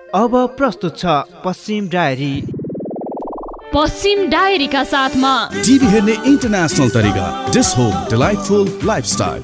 अब प्रस्तुत छ पश्चिम डायरी। पश्चिम डायरीका साथमा टिभी हेर्ने इन्टरनेसनल तरिका डिस होम डिलाइटफुल लाइफस्टाइल।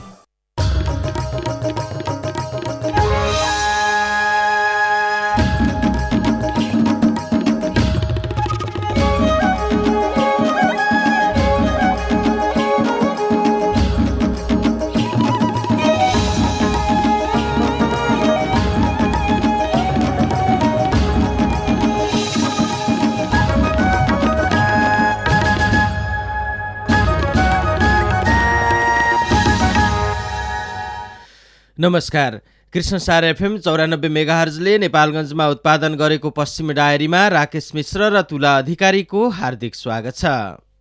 नमस्कार। कृष्ण सार एफएम 94 मेगाहर्जले नेपालगञ्जमा उत्पादन गरेको पश्चिम डायरीमा राकेश मिश्र र तुला अधिकारीको हार्दिक स्वागत छ।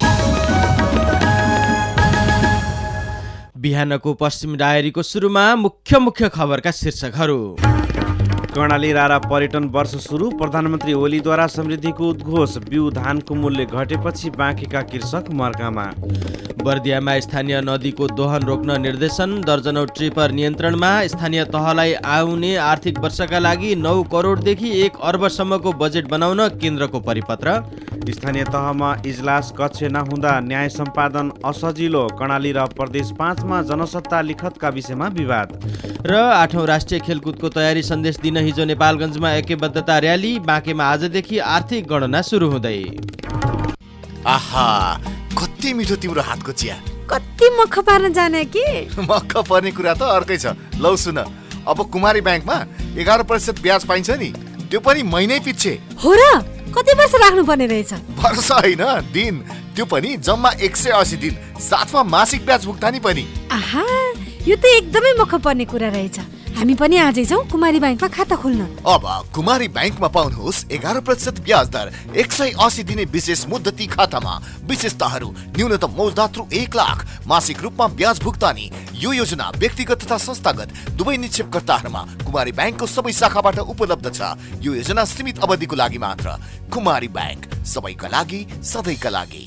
बिहानको पश्चिम डायरीको सुरुमा मुख्य खबरका शीर्षकहरू। कर्णाली रारा पर्यटन वर्ष सुरु, प्रधानमन्त्री ओलीद्वारा समृद्धिको उद्घोष, बिउ धानको मूल्य घटेपछि बाँकीका कृषक मर्कामा। बर्दियामा स्थानीय नदीको दोहन रोक्न निर्देशन, दर्जनौ ट्रिपर नियन्त्रणमा। स्थानीय तहलाई आउने आर्थिक वर्षका लागि 9 करोडदेखि 1 अर्बसम्मको बजेट बनाउन केन्द्रको परिपत्र। स्थानीय तहमा इजलास कक्ष नहुँदा न्याय सम्पादन असजिलो, कर्णाली र प्रदेश 5 मा जनसत्ता लिखतका विषयमा विवाद। र 8औं राष्ट्रिय खेलकुदको तयारी सन्देश दिन हिजो नेपालगञ्जमा ऐक्यबद्धता र्याली, बाँकेमा आजदेखि आर्थिक गणना सुरु हुँदै। आहा, कति मिठो तिम्रो हातको चिया। कति मक्ख पार्न जाने कि? मक्ख पर्ने कुरा त अर्कै छ। लौ सुन, अब कुमारी बैंकमा 11% ब्याज पाइन्छ नि, त्यो पनि महिनै पछि। हो र? कति वर्ष राख्नु पर्ने रहेछ? वर्ष होइन, दिन। त्यो पनि जम्मा 180 दिन, साथमा मासिक ब्याज भुक्तानी पनि। आहा, यो त एकदमै मक्ख पर्ने कुरा रहेछ। हामी पनि आजै जाउँ कुमारी बैंकमा खाता खोल्न। अब कुमारी बैंकमा पाउनुहोस् 11% ब्याज दर, 180 दिने विशेष मुद्दती खातामा विशेषताहरू, न्यूनतम मौजदात रु 1 लाख, मासिक रूपमा ब्याज भुक्तानी। यो योजना व्यक्तिगत तथा संस्थागत दुवै निक्षेपकर्ताहरूमा कुमारी बैंकको सबै शाखाबाट उपलब्ध छ। यो योजना सीमित अवधिको लागि मात्र। कुमारी बैंक, सबैका लागि, सधैँका लागि।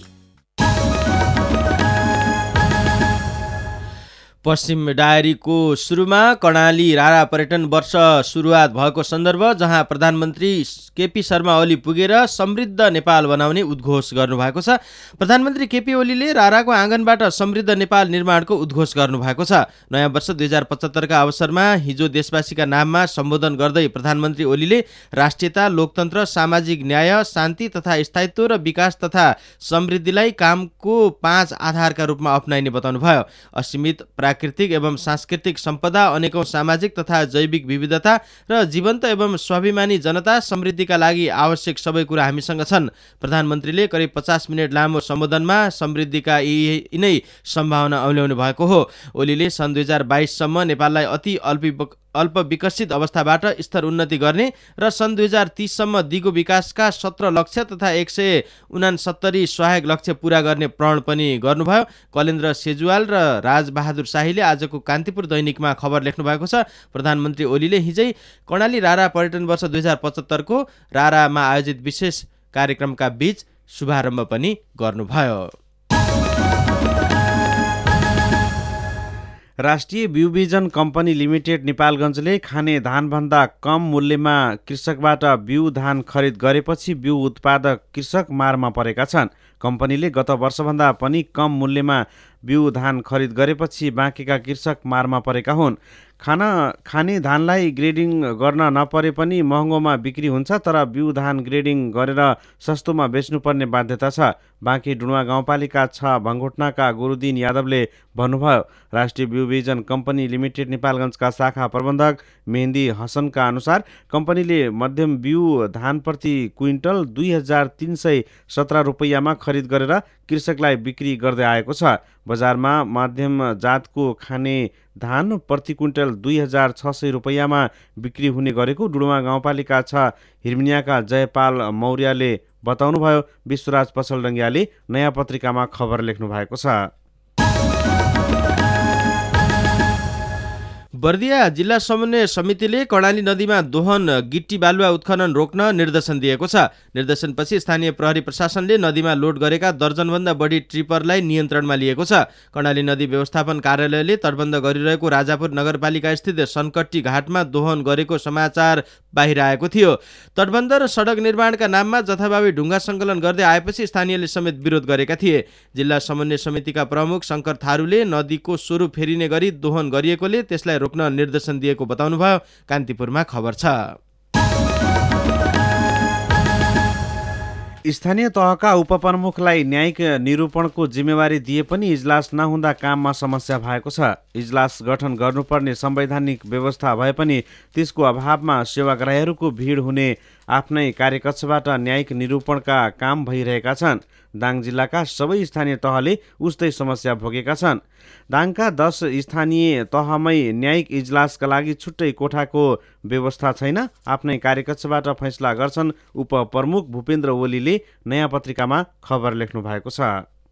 पश्चिम डायरीको सुरुमा कर्णाली रारा पर्यटन वर्ष सुरुवात भएको सन्दर्भ, जहाँ प्रधानमन्त्री केपी शर्मा ओली पुगेर समृद्ध नेपाल बनाउने उद्घोष गर्नुभएको छ। प्रधानमन्त्री केपी ओलीले राराको आँगनबाट समृद्ध नेपाल निर्माणको उद्घोष गर्नुभएको छ। नयाँ वर्ष 2075 का अवसरमा हिजो देशवासीका नाममा सम्बोधन गर्दै प्रधानमन्त्री ओलीले राष्ट्रियता, लोकतन्त्र, सामाजिक न्याय, शान्ति तथा स्थायित्व र विकास तथा समृद्धिलाई कामको 5 आधारका रूपमा अपनाइने बताउनुभयो। असीमित प्राकृतिक एवं सांस्कृतिक सम्पदा, अनेकौं सामाजिक तथा जैविक विविधता र जीवन्त एवं स्वाभिमानी जनता, समृद्धिका लागि आवश्यक सबै कुरा हामीसँग छन्। प्रधानमन्त्रीले करिब 50 मिनट लामो सम्बोधनमा समृद्धिका यिनै सम्भावना औल्याउनु भएको हो। ओलीले सन् 2022 सम्म नेपाललाई अति अल्प विकसित अवस्थाबाट स्तर उन्नति गर्ने र सन् 2030 सम्म दिगो विकासका 17 लक्ष्य तथा 169 सहायक लक्ष्य पूरा गर्ने प्रण पनि गर्नुभयो। कलेन्द्र सेजुवाल र राजबहादुर शाहीले आजको कान्तिपुर दैनिकमा खबर लेख्नु भएको छ। प्रधानमन्त्री ओलीले हिजै कर्णाली रारा पर्यटन वर्ष 2075 को रारामा आयोजित विशेष कार्यक्रमका बीच शुभारम्भ पनि गर्नुभयो। राष्ट्रिय बिउबिजन कम्पनी लिमिटेड नेपालगञ्जले खाने धानभन्दा कम मूल्यमा कृषकबाट बिउ धान खरिद गरेपछि बिउ उत्पादक कृषक मारमा परेका छन्। कम्पनीले गत वर्षभन्दा पनि कम मूल्यमा बिउ धान खरिद गरेपछि बाँकीका कृषक मारमा परेका हुन्। खाने धानलाई ग्रेडिङ गर्न नपरे पनि महँगोमा बिक्री हुन्छ, तर बिउ धान ग्रेडिङ गरेर सस्तोमा बेच्नुपर्ने बाध्यता छ। बाँकी डुडुवा गाउँपालिका 6 भङ्गोटनाका गुरुदिन यादवले भन्नुभयो। राष्ट्रिय बिउबिजन कम्पनी लिमिटेड नेपालगञ्जका शाखा प्रबन्धक मेहन्दी हसनका अनुसार कम्पनीले मध्यम बिउ धान प्रति क्विन्टल 2317 रुपैयाँमा खरिद गरेर कृषकलाई बिक्री गर्दै आएको छ। बजारमा मध्यम जातको खाने धान प्रति क्विन्टल 2600 रुपैयाँमा बिक्री हुने गरेको डुडुवा गाउँपालिका 6 हिर्मिनियाका जयपाल मौर्यले बताउनुभयो। विश्वराज पसलडङ्गियाले नयाँ पत्रिकामा खबर लेख्नु भएको छ। बर्दिया जिल्ला समन्वय समितिले कर्णाली नदीमा दोहन गिट्टी बालुवा उत्खनन रोक्न निर्देशन दिएको छ। निर्देशनपछि स्थानीय प्रहरी प्रशासनले नदीमा लोड गरेका दर्जनभन्दा बढी ट्रिपरलाई नियन्त्रणमा लिएको छ। कर्णाली नदी व्यवस्थापन कार्यालयले तटबन्ध गरिरहेको राजापुर नगरपालिका स्थित सनकट्टी घाटमा दोहन गरेको समाचार बाहिर आएको थियो। तटबन्ध र सडक निर्माणका नाममा जथाभावी ढुङ्गा सङ्कलन गर्दै आएपछि स्थानीयले समेत विरोध गरेका थिए। जिल्ला समन्वय समितिका प्रमुख शङ्कर थारूले नदीको स्वरूप फेरिने गरी दोहन गरिएकोले त्यसलाई रोक्न निर्देशन दिएको बताउनुभयो। कान्तिपुरमा खबर छ। स्थानीय तहका उपप्रमुखलाई न्यायिक निरूपणको जिम्मेवारी दिए पनि इजलास नहुँदा काममा समस्या भएको छ। इजलास गठन गर्नुपर्ने संवैधानिक व्यवस्था भए पनि त्यसको अभावमा सेवाग्राहीहरूको भिड हुने आफ्नै कार्यकक्षबाट न्यायिक निरूपणका काम भइरहेका छन्। दाङ जिल्लाका सबै स्थानीय तहले उस्तै समस्या भोगेका छन्। दाङका 10 स्थानीय तहमै न्यायिक इजलासका लागि छुट्टै कोठाको व्यवस्था छैन। आफ्नै कार्यकक्षबाट फैसला गर्छन् उपप्रमुख भूपेन्द्र ओलीले नयाँ पत्रिकामा खबर लेख्नु भएको छ।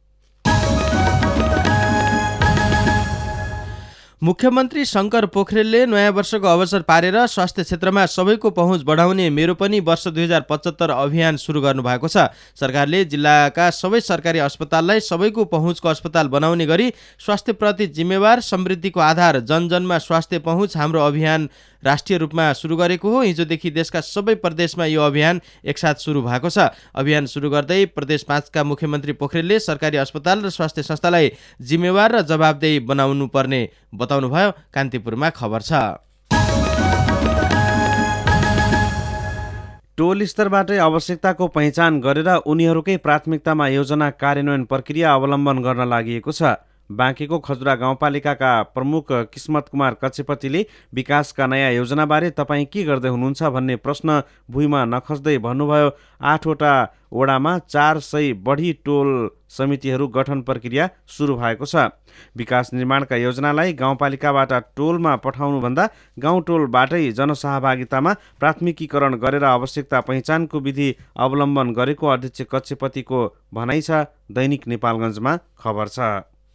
मुख्यमन्त्री शङ्कर पोखरेलले नयाँ वर्षको अवसर पारेर स्वास्थ्य क्षेत्रमा सबैको पहुँच बढाउने मेरो पनि वर्ष 2075 अभियान सुरु गर्नुभएको छ। सरकारले जिल्लाका सबै सरकारी अस्पताललाई सबैको पहुँचको अस्पताल बनाउने गरी स्वास्थ्यप्रति जिम्मेवार समृद्धिको आधार जनजनमा स्वास्थ्य पहुँच हाम्रो अभियान राष्ट्रिय रूपमा सुरु गरेको हो। हिजोदेखि देशका सबै प्रदेशमा यो अभियान एकसाथ सुरु भएको छ। अभियान सुरु गर्दै प्रदेश 5 का मुख्यमन्त्री पोखरेलले सरकारी अस्पताल र स्वास्थ्य संस्थालाई जिम्मेवार र जवाबदेही बनाउनु पर्ने बताउनुभयो। कान्तिपुरमा खबर छ। टोल स्तरबाटै आवश्यकताको पहिचान गरेर उनीहरूकै प्राथमिकतामा योजना कार्यान्वयन प्रक्रिया अवलम्बन गर्न लागि छ। बाँकीको खजुरा गाउँपालिकाका प्रमुख किस्मत कुमार कक्षपतिले विकासका नयाँ योजनाबारे तपाईँ के गर्दै हुनुहुन्छ भन्ने प्रश्न भुइँमा नखस्दै भन्नुभयो। 8 वटा वडामा 400 बढी टोल समितिहरू गठन प्रक्रिया सुरु भएको छ। विकास निर्माणका योजनालाई गाउँपालिकाबाट टोलमा पठाउनुभन्दा गाउँ टोलबाटै जनसहभागितामा प्राथमिकीकरण गरेर आवश्यकता पहिचानको विधि अवलम्बन गरेको अध्यक्ष कक्षपतिको भनाइ छ। दैनिक नेपालगञ्जमा खबर छ।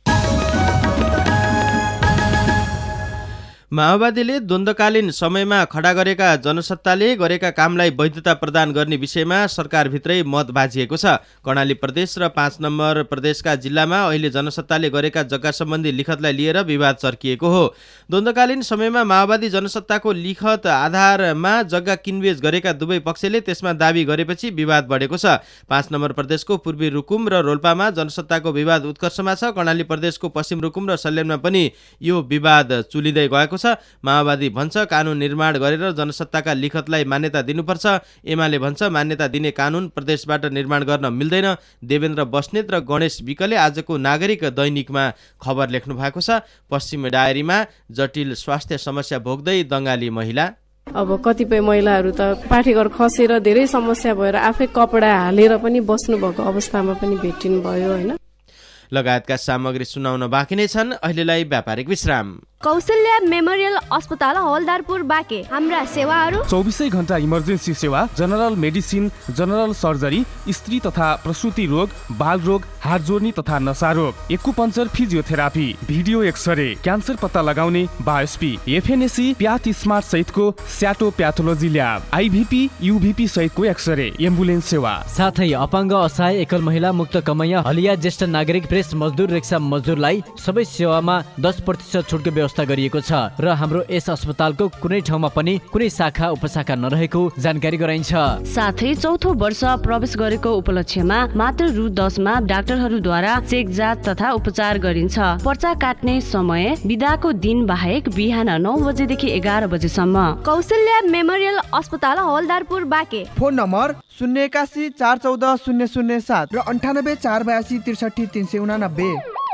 माओवादीले द्वन्द्वकालीन समयमा खडा गरेका जनसत्ताले गरेका कामलाई वैधता प्रदान गर्ने विषयमा सरकारभित्रै मत बाजिएको छ। कर्णाली प्रदेश र 5 नम्बर प्रदेशका जिल्लामा अहिले जनसत्ताले गरेका जग्गा सम्बन्धी लिखतलाई लिएर विवाद चर्किएको हो। द्वन्द्वकालीन समयमा माओवादी जनसत्ताको लिखत आधारमा जग्गा किनबेच गरेका दुवै पक्षले त्यसमा दाबी गरेपछि विवाद बढेको छ। 5 नम्बर प्रदेशको पूर्वी रुकुम र रोल्पामा जनसत्ताको विवाद उत्कर्षमा छ। कर्णाली प्रदेशको पश्चिम रुकुम र सल्यानमा पनि यो विवाद चुलिँदै गएको छ। माओवादी भन्छ कानुन निर्माण गरेर जनसत्ताका लिखतलाई मान्यता दिनुपर्छ। एमाले भन्छ मान्यता दिने कानुन प्रदेशबाट निर्माण गर्न मिल्दैन। देवेन्द्र बस्नेत र गणेश विकले आजको नागरिक दैनिकमा खबर लेख्नु भएको छ। पश्चिम डायरीमा जटिल स्वास्थ्य समस्या भोग्दै दङ्गाली महिला। अब कतिपय महिलाहरू त पाठेघर खसेर धेरै समस्या भएर आफै कपडा हालेर पनि बस्नुभएको अवस्थामा पनि भेटिनु भयो हैन। लगायतका सामग्री सुनाउन बाँकी नै छन्। अहिलेलाई व्यापारिक विश्राम। कौशल्या मेमोरियल अस्पताल हवलदारपुर बाँके। हाम्रा सेवाहरू 24 घण्टा इमर्जेन्सी सेवा, जनरल मेडिसिन, जनरल सर्जरी, स्त्री तथा प्रसूति रोग, बाल रोग, हात जोड्ने तथा नसा रोग, acupuncture, physiotherapy, video x-ray, cancer पत्ता लगाउने, बायोस्पी, एफएनएसी, प्याथ स्मार्ट सहितको स्याटो प्याथोलोजी ल्याब, आइभिपी, युभिपी सहितको एक्सरे, एम्बुलेन्स सेवा, साथै अपाङ्ग, असहाय, एकल महिला, मुक्त कमैया, हलिया, ज्येष्ठ नागरिक, प्रेस मजदुर, रिक्सा मजदुरलाई सबै सेवामा 10% छुटको व्यवस्था गरिएको छ र हाम्रो यस अस्पतालको कुनै ठाउँमा पनि कुनै शाखा उपशाखा नरहेको जानकारी गराइन्छ। साथै चौथो वर्ष प्रवेश गरेको उपलक्ष्यमा मात्र रु 10 मा डाक्टरहरूद्वारा चेक जाँच तथा उपचार गरिन्छ। पर्चा काट्ने समय बिदाको दिन बाहेक बिहान 9 बजेदेखि 11 बजेसम्म। कौशल्या मेमोरियल अस्पताल हवलदारपुर बाँके। फोन नम्बर 081 414 007 र 98 482 63 389।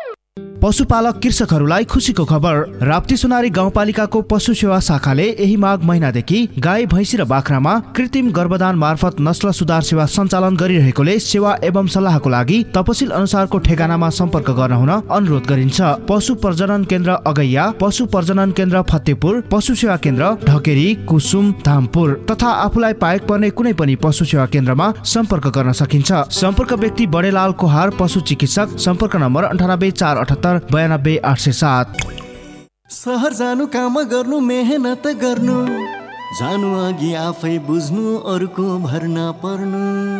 पशुपालक कृषकहरूलाई खुसीको खबर। राप्ती सोनारी गाउँपालिकाको पशु सेवा शाखाले यही माघ महिनादेखि गाई, भैँसी र बाख्रामा कृत्रिम गर्भदान मार्फत नस्ल सुधार सेवा सञ्चालन गरिरहेकोले सेवा एवं सल्लाहको लागि तपसिल अनुसारको ठेगानामा सम्पर्क गर्न हुन अनुरोध गरिन्छ। पशु प्रजनन केन्द्र अगैया, पशु प्रजनन केन्द्र फतेपुर, पशु सेवा केन्द्र ढकेरी, कुसुम, धामपुर तथा आफूलाई पाएक पर्ने कुनै पनि पशु सेवा केन्द्रमा सम्पर्क गर्न सकिन्छ। सम्पर्क व्यक्ति बडेलाल कोहार, पशु चिकित्सक। सम्पर्क नम्बर 98 478 92 807। सहर जानु काम गर्नु मेहनत गर्नु जानु अघि आफै बुझ्नु अरूको भर नपर्नु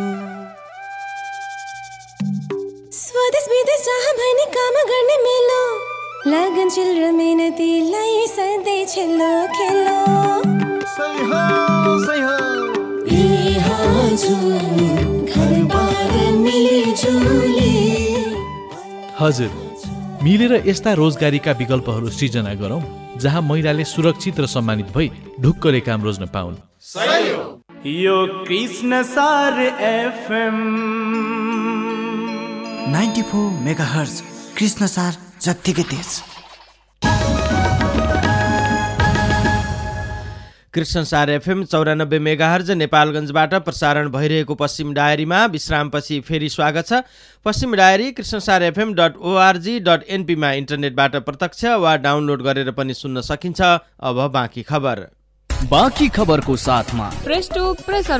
स्वदेश विदेश जहाँ भनी काम गर्ने मेलो लगनशील र मेहनतीलाई सधैँ छेल्लो खेलो सही हो ए हजुर घरबार मिलिजुली हजुर मिलेर यस्ता रोजगारीका विकल्पहरू सृजना गरौँ जहाँ महिलाले सुरक्षित र सम्मानित भई ढुक्कले काम रोज्न पाउन्। यो कृष्ण सार एफएम 94 मेगाहर्ज कृष्ण सार जत्तिकै तेज। कृष्णसार एफएम 94 मेगाहर्ज नेपालगञ्जबाट प्रसारण भइरहेको पश्चिम डायरीमा विश्रामपछि फेरि स्वागत छ। पश्चिम डायरी कृष्णसार fm.org.np मा इन्टरनेटबाट प्रत्यक्ष वा डाउनलोड गरेर पनि सुन्न सकिन्छ। अब बाँकी खबर। बाँकी खबरको साथमा प्रेस्टो प्रेसर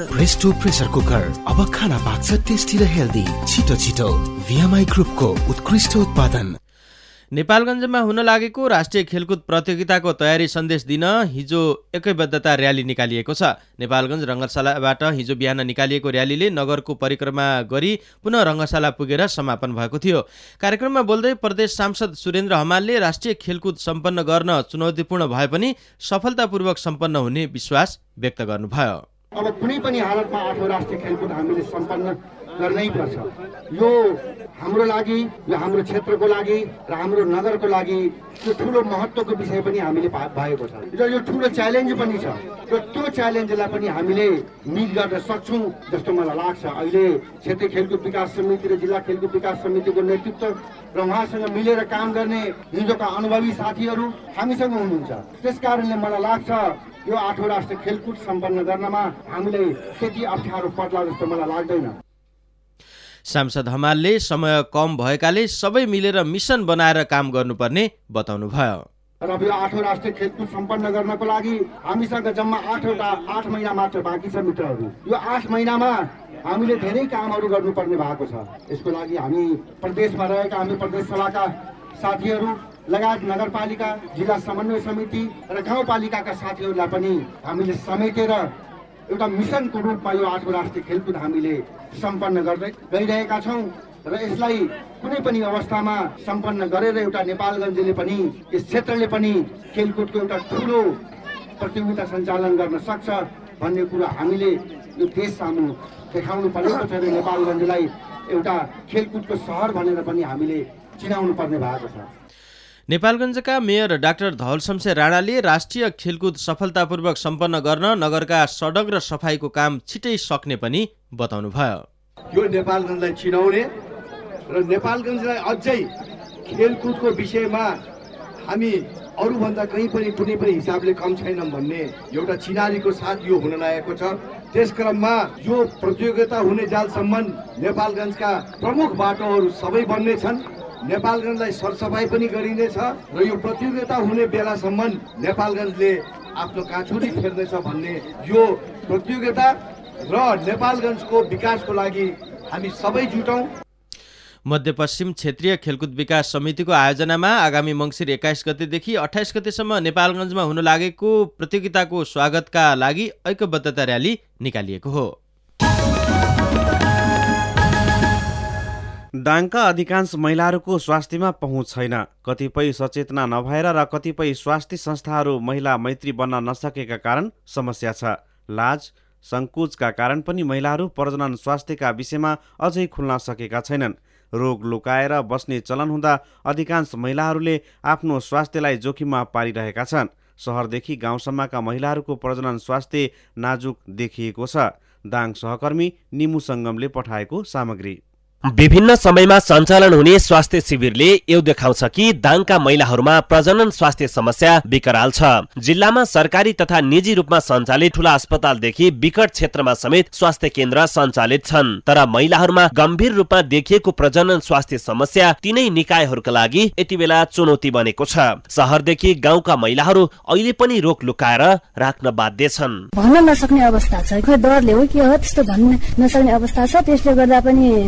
कुकर अब खाना पाक्छ टेस्टी र हेल्दी छिटो VMI ग्रुपको उत्कृष्ट उत्पादन। नेपालगञ्जमा हुन लागेको राष्ट्रिय खेलकुद प्रतियोगिताको तयारी सन्देश दिन हिजो एकैबद्धता र्याली निकालिएको छ। नेपालगञ्ज रङ्गशालाबाट हिजो बिहान निकालिएको र्यालीले नगरको परिक्रमा गरी पुनः रङ्गशाला पुगेर समापन भएको थियो। कार्यक्रममा बोल्दै प्रदेश सांसद सुरेन्द्र हमालले राष्ट्रिय खेलकुद सम्पन्न गर्न चुनौतीपूर्ण भए पनि सफलतापूर्वक सम्पन्न हुने विश्वास व्यक्त गर्नुभयो। अब कुनै पनि हालतमा 8औं राष्ट्रिय खेलकुद हामीले सम्पन्न गर्नै पर्छ। यो हाम्रो लागि, यो हाम्रो क्षेत्रको लागि र हाम्रो नगरको लागि यो ठुलो महत्त्वको विषय पनि हामीले भएको छ र यो ठुलो च्यालेन्ज पनि छ र त्यो च्यालेन्जलाई पनि हामीले मिट गर्न सक्छौँ जस्तो मलाई लाग्छ। अहिले क्षेत्रीय खेलकुद विकास समिति र जिल्ला खेलकुद विकास समितिको नेतृत्व र उहाँसँग मिलेर काम गर्ने हिजोका अनुभवी साथीहरू हामीसँग हुनुहुन्छ। त्यसकारणले मलाई लाग्छ यो 8औं राष्ट्रिय खेलकुद सम्पन्न गर्नमा हामीलाई त्यति अप्ठ्यारो पर्ला जस्तो मलाई लाग्दैन। सांसद हमालले समय कम भएकाले सबै मिलेर मिसन बनाएर काम गर्नुपर्ने बताउनुभयो। र अब यो 8औं राष्ट्रिय खेलकुद सम्पन्न गर्नको लागि हामीसँग जम्मा 8 महिना मात्र बाँकी छ मित्रहरू। यो 8 महिनामा हामीले धेरै कामहरू गर्नुपर्ने भएको छ। यसको लागि हामी प्रदेशमा रहेका हामी प्रदेश सभाका साथीहरू लगायत नगरपालिका, जिल्ला समन्वय समिति र गाउँपालिकाका साथीहरूलाई पनि हामीले समेटेर एउटा मिसनको रूपमा यो 8औं राष्ट्रिय खेलकुद हामीले सम्पन्न गर्दै गइरहेका छौँ र यसलाई कुनै पनि अवस्थामा सम्पन्न गरेर एउटा नेपालगञ्जले पनि, यस क्षेत्रले पनि खेलकुदको एउटा ठुलो प्रतियोगिता सञ्चालन गर्न सक्छ भन्ने कुरा हामीले यो देश सामु देखाउनु परेको छ र नेपालगञ्जलाई एउटा खेलकुदको सहर भनेर पनि हामीले चिनाउनु पर्ने भएको छ। नेपालगञ्जका मेयर डाक्टर धवल शमशेर राणाले राष्ट्रिय खेलकुद सफलतापूर्वक सम्पन्न गर्न नगरका सडक र सफाईको काम छिटै सक्ने पनि बताउनुभयो। यो नेपालगञ्जलाई चिनाउने र नेपालगञ्जलाई अझै खेलकुदको विषयमा हामी अरूभन्दा कहीँ पनि कुनै पनि हिसाबले कम छैनौँ भन्ने एउटा चिनारीको साथ यो हुन लागेको छ। त्यसक्रममा यो प्रतियोगिता हुने जालसम्म नेपालगञ्जका प्रमुख बाटोहरू सबै बन्ने छन्। नेपालगञ्जलाई सरसफाई पनि गरिनेछ र यो प्रतियोगिता हुने बेलासम्म नेपालगञ्जले आफ्नो काँचुरी फेर्नेछ भन्ने यो प्रतियोगिता र नेपालगञ्जको विकासको लागि हामी सबै जुटौँ। मध्यपश्चिम क्षेत्रीय खेलकुद विकास समितिको आयोजनामा आगामी मङ्सिर 21 गतेदेखि 28 गतेसम्म नेपालगञ्जमा हुन लागेको प्रतियोगिताको स्वागतका लागि ऐक्यबद्धता र्याली निकालिएको हो। दाङका अधिकांश महिलाहरूको स्वास्थ्यमा पहुँच छैन। कतिपय सचेतना नभएर र कतिपय स्वास्थ्य संस्थाहरू महिला मैत्री बन्न नसकेका कारण समस्या छ। लाज सङ्कोचका कारण पनि महिलाहरू प्रजनन स्वास्थ्यका विषयमा अझै खुल्न सकेका छैनन्। रोग लुकाएर बस्ने चलन हुँदा अधिकांश महिलाहरूले आफ्नो स्वास्थ्यलाई जोखिममा पारिरहेका छन्। सहरदेखि गाउँसम्मका महिलाहरूको प्रजनन स्वास्थ्य नाजुक देखिएको छ। दाङ सहकर्मी निमु सङ्गमले पठाएको सामग्री। विभिन्न समयमा सञ्चालन हुने स्वास्थ्य शिविरले यो देखाउँछ कि दाङका महिलाहरूमा प्रजनन स्वास्थ्य समस्या विकराल छ। जिल्लामा सरकारी तथा निजी रूपमा सञ्चालित ठूला अस्पतालदेखि विकट क्षेत्रमा समेत स्वास्थ्य केन्द्र सञ्चालित छन्। तर महिलाहरूमा गम्भीर रूपमा देखिएको प्रजनन स्वास्थ्य समस्या तीनै निकायहरूका लागि यति बेला चुनौती बनेको छ। सहरदेखि गाउँका महिलाहरू अहिले पनि रोग लुकाएर राख्न बाध्य छन्। भन्न नसक्ने अवस्था छ, खै डरले हो के हो त्यस्तो भन्न नसक्ने अवस्था छ। त्यसले गर्दा पनि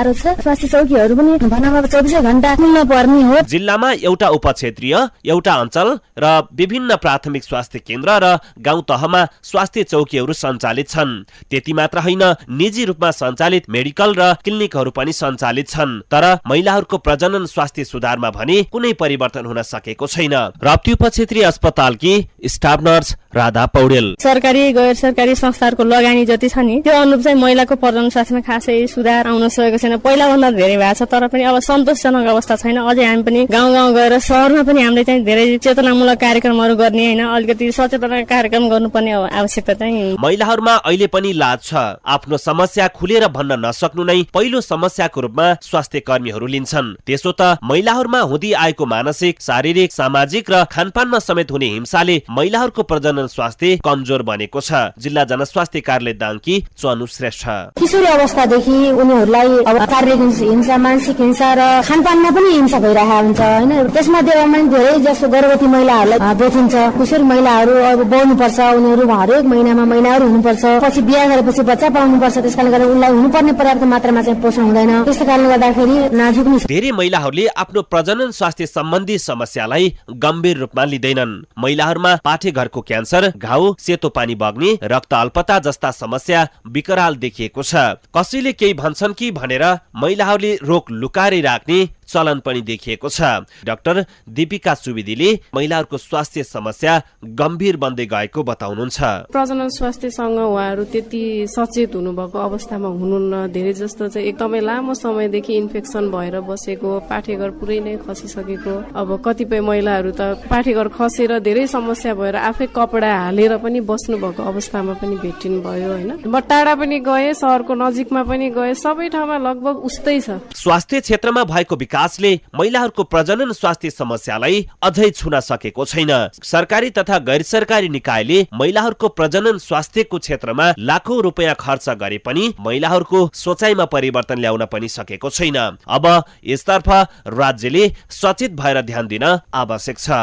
गाह्रो छ। स्वास्थ्य चौकीहरू पनि भनाभन 24 घण्टा खुल्न पर्ने हो। जिल्लामा एउटा उपक्षेत्रीय, एउटा अञ्चल र विभिन्न प्राथमिक स्वास्थ्य केन्द्र र गाउँ तहमा स्वास्थ्य चौकीहरू सञ्चालित छन्। त्यति मात्र होइन, निजी रूपमा सञ्चालित मेडिकल र क्लिनिकहरू पनि सञ्चालित छन्। तर महिलाहरूको प्रजनन स्वास्थ्य सुधारमा भने कुनै परिवर्तन हुन सकेको छैन। राप्ती उपक्षेत्रीय अस्पतालकी स्टाफ नर्स राधा पौडेल, सरकारी गैर सरकारी संस्थाहरूको लगानी जति छ नि त्यो अनुरूप चाहिँ महिलाको प्रजनन स्वास्थ्यमा खासै सुधार आउन सकेको छैन। पहिला भन्दा धेरै भएको छ, तर पनि अब सन्तोषजनक अवस्था छैन। अझै हामी पनि गाउँ गाउँ गएर शहरमा पनि हामीले चाहिँ धेरै चेतनामूलक कार्यक्रमहरू गर्ने हैन, अलिकति सचेतना कार्यक्रम गर्नुपर्ने आवश्यकता चाहिँ। महिलाहरूमा अहिले पनि लाज छ। आफ्नो समस्या खुलेर भन्न नसक्नु नै पहिलो समस्याको रूपमा स्वास्थ्य कर्मीहरू लिन्छन्। त्यसो त महिलाहरूमा हुँदै आएको मानसिक, शारीरिक, सामाजिक र खानपानमा समेत हुने हिंसाले महिलाहरूको प्रजनन स्वास्थ्य कमजोर बनेको छ। जिल्ला जनस्वास्थ्य कार्यालय दाङकी चनु श्रेष्ठ, किशोरी अवस्थादेखि उनीहरूलाई अब शारीरिक हिंसा, मानसिक हिंसा र खानपानमा पनि हिंसा भइरहेको हुन्छ हैन। त्यसमध्ये धेरै जसो गर्भवती महिलाहरूलाई देखिन्छ। किशोरी महिलाहरू अब बढ्नुपर्छ, उनीहरू हरेक महिनाहरू हुनुपर्छ, पछि बिहा गरेपछि बच्चा पाउनुपर्छ। त्यसकारणले गर्दा उनलाई हुनुपर्ने पर्याप्त मात्रामा चाहिँ पोषण हुँदैन। त्यस कारणले गर्दाखेरि नाजुक नि। धेरै महिलाहरूले आफ्नो प्रजनन स्वास्थ्य सम्बन्धी समस्यालाई गम्भीर रूपमा लिँदैनन्। महिलाहरूमा पाठेघरको क्यान्सर, घाउ, सेतो पानी बग्ने, रक्त अल्पता जस्ता समस्या विकराल देखिएको छ। कसैले केही भन्छन् कि भनेर महिलाहरूले रोग लुकाएर राख्ने चलन पनि देखिएको छ। डाक्टर दीपिका सुवेदीले महिलाहरूको स्वास्थ्य समस्या गम्भीर बन्दै गएको बताउनुहुन्छ। प्रजनन स्वास्थ्यसँग उहाँहरू त्यति सचेत हुनुभएको अवस्थामा हुनुहुन्न। धेरै जस्तो चाहिँ एकदमै लामो समयदेखि इन्फेक्सन भएर बसेको, पाठेघर पुरै नै खसिसकेको। अब कतिपय महिलाहरू त पाठेघर खसेर धेरै समस्या भएर आफै कपडा हालेर पनि बस्नु भएको अवस्थामा पनि भेटिनु भयो हैन। म टाढा पनि गए, शहरको नजिकमा पनि गए, सबै ठाउँमा लगभग उस्तै छ। स्वास्थ्य क्षेत्रमा भएको विकासले महिलाहरूको प्रजनन स्वास्थ्य समस्यालाई अझै छुन सकेको छैन। सरकारी तथा गैर सरकारी निकायले महिलाहरूको प्रजनन स्वास्थ्यको क्षेत्रमा लाखौं रुपियाँ खर्च गरे पनि महिलाहरूको सोचाइमा परिवर्तन ल्याउन पनि सकेको छैन। अब यसतर्फ राज्यले सचेत भएर ध्यान दिन आवश्यक छ।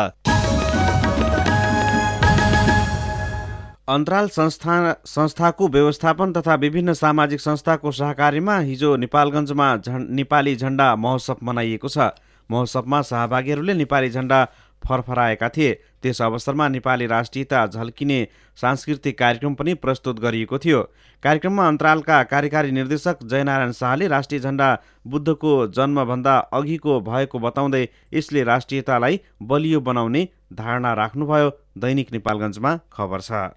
अन्तराल संस्थाको व्यवस्थापन तथा विभिन्न सामाजिक संस्थाको सहकारीमा हिजो नेपालगञ्जमा नेपाली झण्डा महोत्सव मनाइएको छ। महोत्सवमा सहभागीहरूले नेपाली झण्डा फरफराएका थिए। त्यस अवसरमा नेपाली राष्ट्रियता झल्किने सांस्कृतिक कार्यक्रम पनि प्रस्तुत गरिएको थियो। कार्यक्रममा अन्तरालका कार्यकारी निर्देशक जयनारायण शाहले राष्ट्रिय झण्डा बुद्धको जन्मभन्दा अघिको भएको बताउँदै यसले राष्ट्रियतालाई बलियो बनाउने धारणा राख्नुभयो। दैनिक नेपालगञ्जमा खबर छ।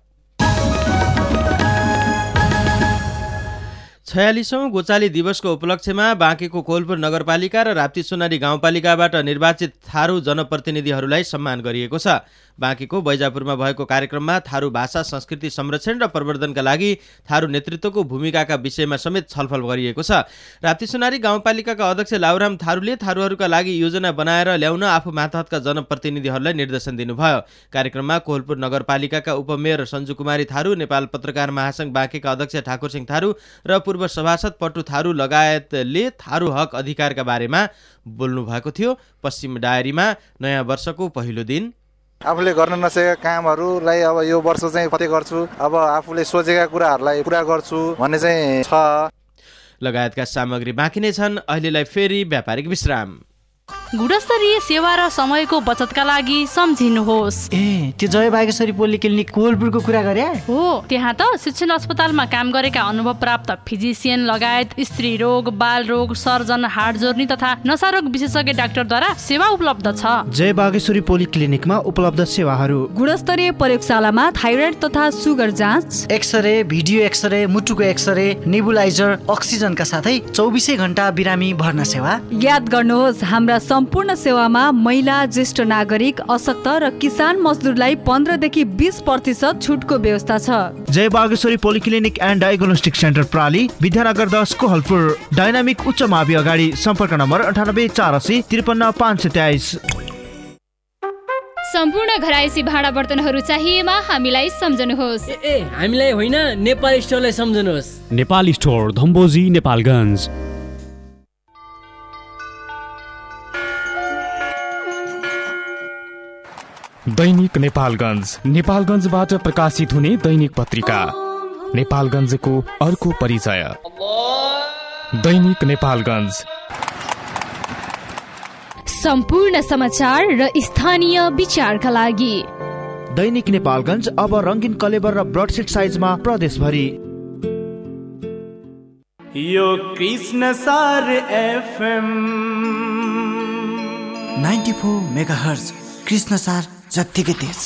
46औं गोचाली दिवसको उपलक्ष्यमा बाँकेको कोलपुर नगरपालिका र राप्ती सोनारी गाउँपालिकाबाट निर्वाचित थारू जनप्रतिनिधिहरूलाई सम्मान गरिएको छ। बाँकेको बैजापुरमा भएको कार्यक्रममा थारू भाषा संस्कृति संरक्षण र प्रवर्धनका लागि थारू नेतृत्वको भूमिकाका विषयमा समेत छलफल गरिएको छ। राप्ती सोनारी गाउँपालिकाका अध्यक्ष लाउराम थारूले थारूहरूका लागि योजना बनाएर ल्याउन आफू मातहतका जनप्रतिनिधिहरूलाई निर्देशन दिनुभयो। कार्यक्रममा कोलपुर नगरपालिकाका उपमेयर सञ्जु कुमारी थारू, नेपाल पत्रकार महासंघ बाँकेका अध्यक्ष ठाकुर सिंह थारू र पूर्व सभासद पट्टु थारू लगायतले थारू हक अधिकारका बारेमा बोल्नु भएको थियो। पश्चिम डायरीमा नयाँ वर्षको पहिलो दिन आफूले गर्न नसकेका कामहरूलाई अब यो वर्ष चाहिँ फते गर्छु, अब आफूले सोचेका कुराहरूलाई पुरा गर्छु भन्ने चाहिँ छ लगायतका सामग्री बाँकी नै छन्। अहिलेलाई फेरि व्यापारिक विश्राम। गुणस्तरीय सेवा र समयको बचतका लागि सम्झिनुहोस्। त्यो जय बागेश्वरी पोलिक्लिनिक कोलपुरको कुरा गरे हो। त्यहाँ त शिक्षण अस्पतालमा काम गरेका अनुभव प्राप्त फिजिसियन लगायत स्त्री रोग, बाल रोग, सर्जन, हाड जोर्नी तथा नसारोग विशेषज्ञ डाक्टरद्वारा सेवा उपलब्ध छ। जय बागेश्वरी पोलिक्लिनिकमा उपलब्ध सेवाहरू: गुणस्तरीय प्रयोगशालामा थाइरोइड तथा सुगर जाँच, एक्सरे, भिडियो एक्सरे, मुटुको एक्सरे, नेबुलाइजर, अक्सिजनका साथै 24 घण्टा बिरामी भर्ना सेवा। याद गर्नुहोस्, हाम्रा सम्पूर्ण सेवामा महिला, ज्येष्ठ नागरिक, अशक्त र किसान मजदुरलाई 15 देखि 20% छुटको व्यवस्था छ। Jai Bageshwari polyclinic and diagnostic centre प्राली, विद्यानगर 10 कोहलपुर। डायनामिक उच्च मावि अगाडि। सम्पर्क नम्बर 98 480 53 523। सम्पूर्ण घरायसी भाँडा बर्तनहरू चाहिएमा हामीलाई सम्झनुहोस्। हामीलाई होइन, नेपाल स्टोरलाई सम्झनुहोस्। नेपाल स्टोर, धम्बोजी, नेपालगञ्ज। दैनिक नेपालगञ्ज, नेपालगञ्जबाट प्रकाशित हुने दैनिक पत्रिका। नेपालगञ्जको अर्को परिचय। दैनिक नेपालगञ्ज। सम्पूर्ण समाचार र स्थानीय विचारका लागि दैनिक नेपालगञ्ज अब रङ्गीन कलेबर र ब्रडसिट साइजमा प्रदेशभरि। यो कृष्ण सार एफएम 94 मेगाहर्ज कृष्ण सार जत्तिकै तेज।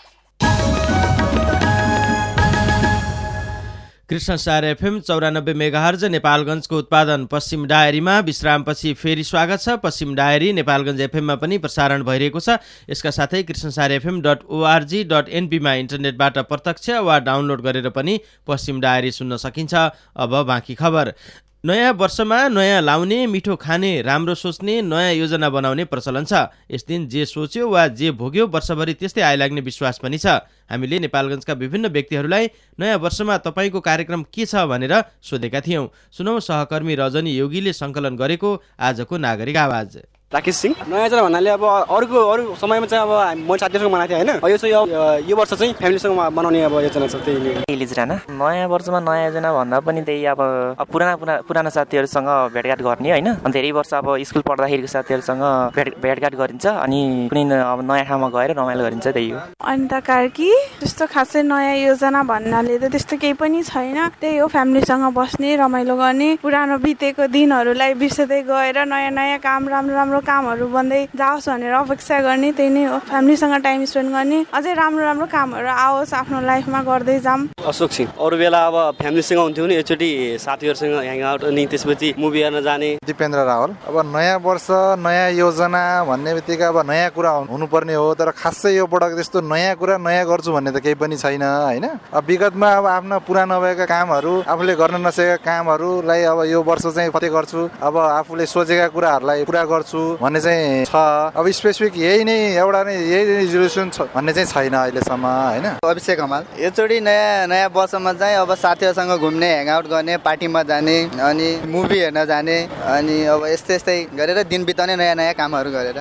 कृष्ण सार एफएम 94 मेगाहर्ज नेपालगञ्जको उत्पादन पश्चिम डायरीमा विश्रामपछि फेरि स्वागत छ। पश्चिम डायरी नेपालगञ्ज एफएममा पनि प्रसारण भइरहेको छ। यसका साथै krishnasarfm.org.np मा इन्टरनेटबाट प्रत्यक्ष वा डाउनलोड गरेर पनि पश्चिम डायरी सुन्न सकिन्छ। अब बाँकी खबर। नयाँ वर्षमा नयाँ लाउने, मिठो खाने, राम्रो सोच्ने, नयाँ योजना बनाउने प्रचलन छ। यस दिन जे सोच्यो वा जे भोग्यो वर्षभरि त्यस्तै आइलाग्ने विश्वास पनि छ। हामीले नेपालगञ्जका विभिन्न व्यक्तिहरूलाई नयाँ वर्षमा तपाईँको कार्यक्रम के छ भनेर सोधेका थियौँ। सुनौ सहकर्मी रजनी योगीले सङ्कलन गरेको आजको नागरिक आवाज। राकेश सिंह। नयाँ योजना भन्नाले अब अरू समयमा चाहिँ अब म साथीहरूसँग मनाएको थिएँ होइन, यो वर्ष चाहिँ फ्यामिलीसँग बनाउने अब योजना छ। त्यही इलिज राणा। नयाँ वर्षमा नयाँ योजना भन्दा पनि त्यही अब पुराना साथीहरूसँग भेटघाट गर्ने होइन। अनि धेरै वर्ष अब स्कुल पढ्दाखेरिको साथीहरूसँग भेटघाट गरिन्छ अनि कुनै अब नयाँ ठाउँमा गएर रमाइलो गरिन्छ, त्यही हो। अनिता कार्की। त्यस्तो खासै नयाँ योजना भन्नाले त त्यस्तो केही पनि छैन। त्यही हो, फ्यामिलीसँग बस्ने, रमाइलो गर्ने, पुरानो बितेको दिनहरूलाई बिर्सदै गएर नयाँ नयाँ काम, राम्रो कामहरू बन्दै जाओस् भनेर अपेक्षा गर्ने, त्यही नै हो। फ्यामिलीसँग टाइम स्पेन्ड गर्ने, अझै राम्रो कामहरू आओस् आफ्नो लाइफमा गर्दै जाम। अशोक सिंह। अरू बेला अब फ्यामिलीसँग हुन्थ्यो नि, एकचोटि साथीहरूसँग ह्याङ आउट अनि त्यसपछि मुभी हेर्न जाने। दिपेन्द्र रावल। अब नयाँ वर्ष नयाँ योजना भन्ने बित्तिकै अब नयाँ कुरा हुनुपर्ने हो, तर खासै यो पटक त्यस्तो नयाँ कुरा नयाँ गर्छु भन्ने त केही पनि छैन होइन। अब विगतमा अब आफ्ना पुरा नभएका कामहरू, आफूले गर्न नसकेका कामहरूलाई अब यो वर्ष चाहिँ फते गर्छु, अब आफूले सोचेका कुराहरूलाई पुरा गर्छु भन्ने चाहिँ छ। अब स्पेसिफिक यही रिजोल्युसन छ भन्ने चाहिँ छैन अहिलेसम्म होइन। अभिषेक हमाल। योचोटि नयाँ वर्षमा चाहिँ अब साथीहरूसँग घुम्ने, ह्याङआउट गर्ने, पार्टीमा जाने अनि मुभी हेर्न जाने अनि अब यस्तै गरेर दिन बिताउने, नयाँ कामहरू गरेर।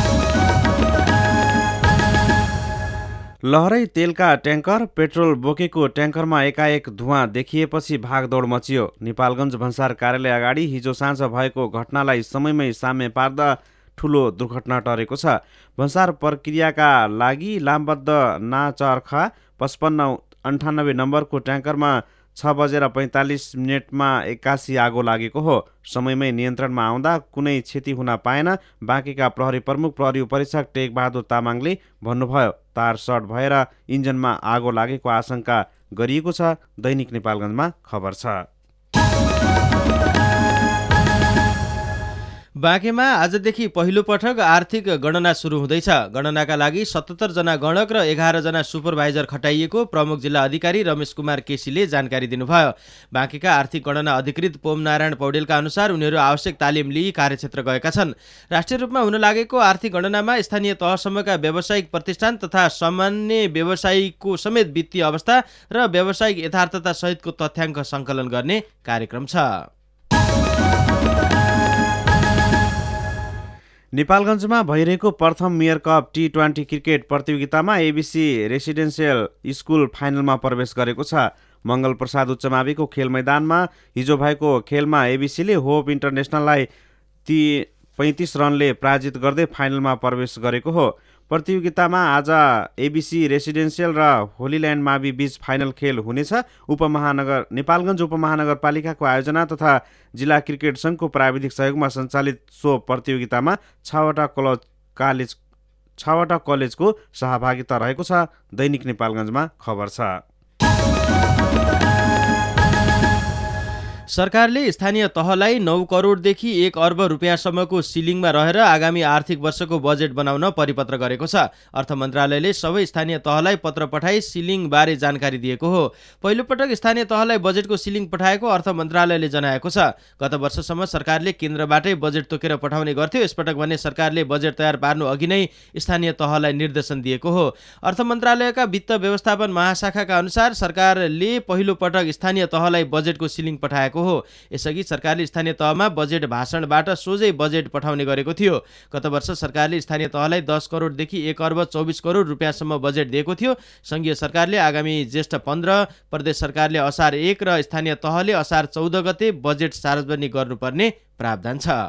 लहरै तेलका ट्याङ्कर, पेट्रोल बोकेको ट्याङ्करमा एकाएक धुवाँ देखिएपछि भागदौड मचियो। नेपालगञ्ज भन्सार कार्यालय अगाडि हिजो साँझ भएको घटनालाई समयमै साम्य पार्दा ठुलो दुर्घटना टरेको छ। भन्सार प्रक्रियाका लागि लामबद्ध नाचर्खा 5598 नम्बरको ट्याङ्करमा 6:45 एक्कासी आगो लागेको हो। समयमै नियन्त्रणमा आउँदा कुनै क्षति हुन पाएन। बाँकीका प्रहरी प्रमुख प्रहरी उपरीक्षक टेकबहादुर तामाङले भन्नुभयो, तार सर्ट भएर इन्जनमा आगो लागेको आशंका गरिएको छ। दैनिक नेपालगञ्जमा खबर छ। बाँकेमा आजदेखि पहिलो पटक आर्थिक गणना सुरु हुँदैछ। गणनाका लागि 77 जना गणक र 11 जना सुपरभाइजर खटाइएको प्रमुख जिल्ला अधिकारी रमेश कुमार केसीले जानकारी दिनुभयो। बाँकेका आर्थिक गणना अधिकृत पोमनारायण पौडेलका अनुसार उनीहरू आवश्यक तालिम लिई कार्यक्षेत्र गएका छन्। राष्ट्रिय रूपमा हुन लागेको आर्थिक गणनामा स्थानीय तहसम्मका व्यावसायिक प्रतिष्ठान तथा सामान्य व्यवसायीको समेत वित्तीय अवस्था र व्यावसायिक यथार्थता सहितको तथ्याङ्क सङ्कलन गर्ने कार्यक्रम छ। नेपालगञ्जमा भइरहेको प्रथम मेयर कप T20 क्रिकेट प्रतियोगितामा एबिसी रेसिडेन्सियल स्कुल फाइनलमा प्रवेश गरेको छ। मङ्गल प्रसाद उच्च माविको खेल मैदानमा हिजो भएको खेलमा एबिसीले होप इन्टरनेसनललाई 35 रनले पराजित गर्दै फाइनलमा प्रवेश गरेको हो। प्रतियोगितामा आज एबिसी रेसिडेन्सियल र होलील्यान्ड मावि बीच फाइनल खेल हुनेछ। नेपालगञ्ज उपमहानगरपालिकाको आयोजना तथा जिल्ला क्रिकेट सङ्घको प्राविधिक सहयोगमा सञ्चालित सो प्रतियोगितामा 6वटा कलेजको सहभागिता रहेको छ। दैनिक नेपालगञ्जमा खबर छ। सरकारले स्थानीय तहलाई 9 करोडदेखि 1 अर्ब रुपियाँसम्मको सिलिङमा रहेर आगामी आर्थिक वर्षको बजेट बनाउन परिपत्र गरेको छ। अर्थ मन्त्रालयले सबै स्थानीय तहलाई पत्र पठाई सिलिङबारे जानकारी दिएको हो। पहिलोपटक स्थानीय तहलाई बजेटको सिलिङ पठाएको अर्थ मन्त्रालयले जनाएको छ। गत वर्षसम्म सरकारले केन्द्रबाटै बजेट तोकेर पठाउने गर्थ्यो। यसपटक भने सरकारले बजेट तयार पार्नु अघि नै स्थानीय तहलाई निर्देशन दिएको हो। अर्थ मन्त्रालयका वित्त व्यवस्थापन महाशाखाका अनुसार सरकारले पहिलोपटक स्थानीय तहलाई बजेटको सिलिङ पठाएको हो। हो। यसअघि सरकारले स्थानीय तहमा बजेट भाषणबाट सोझै बजेट पठाउने गरेको थियो। गत वर्ष सरकारले स्थानीय तहलाई 10 करोडदेखि 1 अर्ब 24 करोड रुपियाँसम्म बजेट दिएको थियो। संघीय सरकारले आगामी जेष्ठ 15, प्रदेश सरकारले असार 1 र स्थानीय तहले असार 14 गते बजेट सार्वजनिक गर्नुपर्ने प्रावधान छ।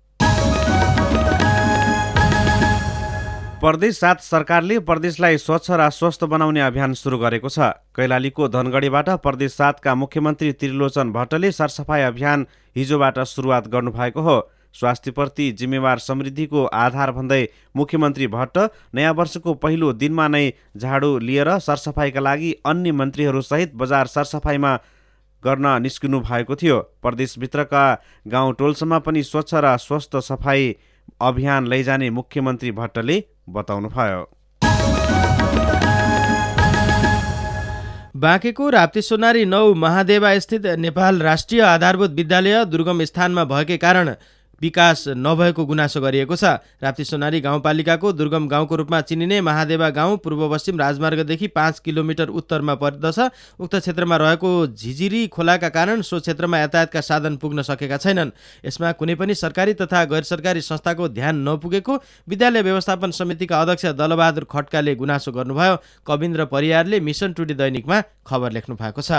प्रदेश 7 सरकारले प्रदेशलाई स्वच्छ र स्वस्थ बनाउने अभियान सुरु गरेको छ। कैलालीको धनगढीबाट प्रदेश 7 का मुख्यमन्त्री त्रिलोचन भट्टले सरसफाई अभियान हिजोबाट सुरुवात गर्नुभएको हो। स्वास्थ्यप्रति जिम्मेवार समृद्धिको आधार भन्दै मुख्यमन्त्री भट्ट नयाँ वर्षको पहिलो दिनमा नै झाडु लिएर सरसफाइका लागि अन्य मन्त्रीहरूसहित बजार सरसफाइमा गर्न निस्किनु भएको थियो। प्रदेशभित्रका गाउँ टोलसम्म पनि स्वच्छ र स्वस्थ सफाई अभियान लैजाने मुख्यमन्त्री भट्टले बताउनुभयो। बाँकेको राप्ती-सोनारी 9 महादेवा स्थित नेपाल राष्ट्रिय आधारभूत विद्यालय दुर्गम स्थानमा भएकै कारण विकास नभएको गुनासो गरिएको छ। राप्ती-सोनारी गाउँपालिकाको दुर्गम गाउँको रूपमा चिनिने महादेवा गाउँ पूर्व पश्चिम राजमार्गदेखि 5 किलोमिटर उत्तरमा पर्दछ। उक्त क्षेत्रमा रहेको झिझिरी खोलाका कारण सो क्षेत्रमा यातायातका साधन पुग्न सकेका छैनन्। यसमा कुनै पनि सरकारी तथा गैर सरकारी संस्थाको ध्यान नपुगेको विद्यालय व्यवस्थापन समितिका अध्यक्ष दलबहादुर खड्काले गुनासो गर्नुभयो। कविन्द्र परियारले मिसन टुडे दैनिकमा खबर लेख्नु भएको छ।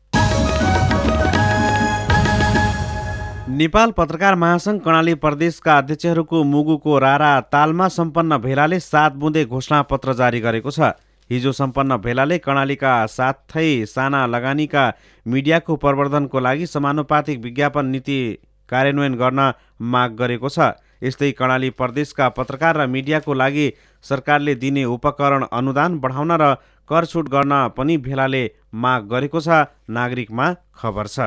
नेपाल पत्रकार महासंघ कर्णाली प्रदेशका अध्यक्षहरूको मुगुको रारा तालमा सम्पन्न भेलाले 7 बुँदे घोषणा पत्र जारी गरेको छ। हिजो सम्पन्न भेलाले कर्णालीका साथै साना लगानीका मिडियाको प्रवर्धनको लागि समानुपातिक विज्ञापन नीति कार्यान्वयन गर्न माग गरेको छ। यस्तै कर्णाली प्रदेशका पत्रकार र मिडियाको लागि सरकारले दिने उपकरण अनुदान बढाउन र कर छुट गर्न पनि भेलाले माग गरेको छ। नागरिकमा खबर छ।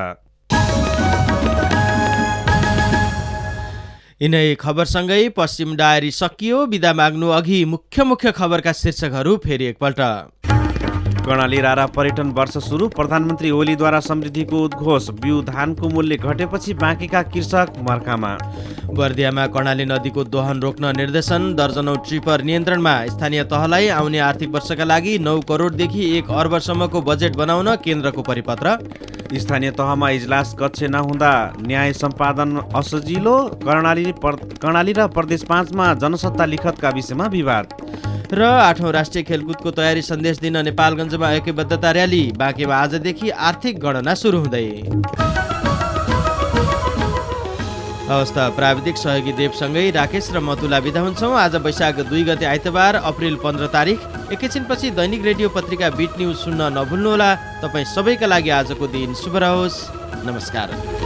यिनै खबरसँगै पश्चिम डायरी सकियो। बिदा माग्नु अघि मुख्य खबरका शीर्षकहरू फेरि एकपल्ट। कर्णाली रारा पर्यटन वर्ष सुरु। प्रधानमन्त्री ओलीद्वारा समृद्धिको उद्घोष। बिउ धानको मूल्य घटेपछि बाँकीका कृषक मर्कामा। बर्दियामा कर्णाली नदीको दोहन रोक्न निर्देशन। दर्जनौं ट्रिपर नियन्त्रणमा। स्थानीय तहलाई आउने आर्थिक वर्षका लागि 9 करोडदेखि 1 अर्बसम्मको बजेट बनाउन केन्द्रको परिपत्र। स्थानीय तहमा इजलास कक्ष नहुँदा न्याय सम्पादन असजिलो। कर्णाली र प्रदेश 5 मा जनसत्ता लिखतका विषयमा विवाद। र 8औं राष्ट्रिय खेलकुदको तयारी सन्देश दिन नेपालगञ्जमा ऐक्यबद्धता र्याली। बाँकेमा आजदेखि आर्थिक गणना सुरु हुँदै। अवस्था प्राविधिक सहयोगी देवसँगै राकेश र मतुला बिदा हुन्छौँ। आज वैशाख 2 गते आइतबार अप्रिल 15 तारिक। एकैछिनपछि दैनिक रेडियो पत्रिका बिट न्युज सुन्न नभुल्नुहोला। तपाईँ सबैका लागि आजको दिन शुभ रहोस्। नमस्कार।